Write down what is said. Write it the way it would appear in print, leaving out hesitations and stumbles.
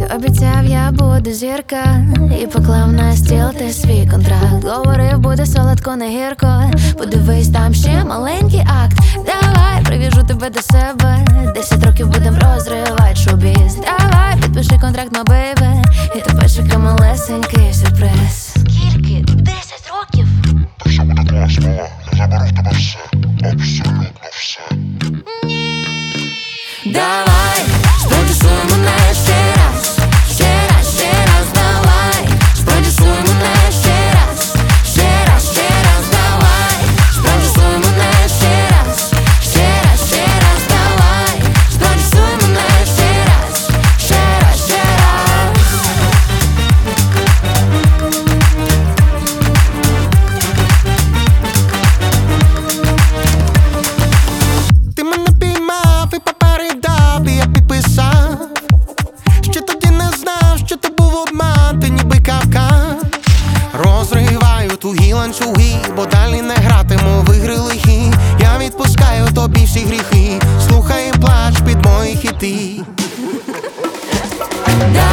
обіцяв, я буду зірка, і поклав на стіл ти свій контракт. Говорив, буде солодко, не гірко. Подивись, там ще маленький акт. Давай, привіжу тебе до себе. 10 років будем розривати шоу-біз. Давай, підпиши контракт, my baby, і тебе чекає малесенький сюрприз. Скільки? 10 років? Та все буде класно, я заберу в тебе все, абсолютно все. Давай, спродюсуй мене ще раз, ще раз, ще раз, давай. Спродюсуй мене ще раз, ще раз, ще раз, давай. Спродюсуй мене ще раз, ще раз, ще раз, давай. Спродюсуй мене ще раз, ще раз, ще раз. Ти мене піймав і попередав, і я підписав. Ще тоді не знав, що то був обман, ти ніби кавказ. Розриваю тугі ланцюги, бо далі не гратиму в ігри лихі. Я відпускаю тобі всі гріхи, слухай і плач під мої хіти.